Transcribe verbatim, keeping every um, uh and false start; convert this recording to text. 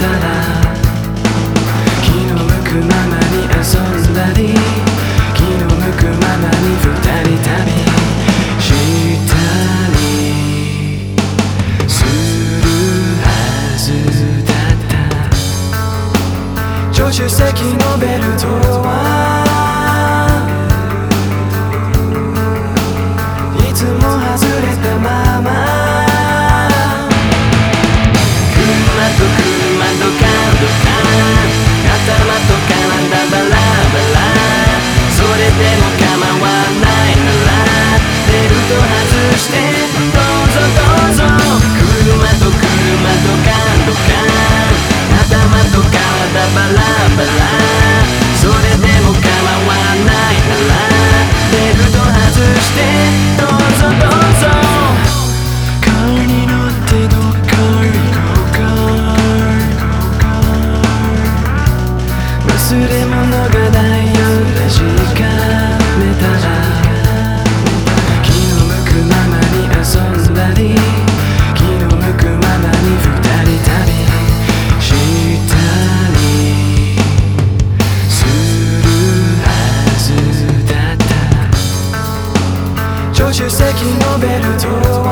たら気の向くままに遊んだり気の向くままに二人旅したりするはずだった助手席のベルトはいつも外れたまま車と車ドカンドカン頭と体バラバラそれでも構わないならベルト外してどうぞどうぞ車と車ドカンドカン頭と体バラバラそれでも構わないならベルト外してどうぞどうぞカーに乗ってどっか行こうか忘れ物がないよ確かめたら気の向くままに遊んだり気の向くままに二人旅したりするはずだった助手席のベルト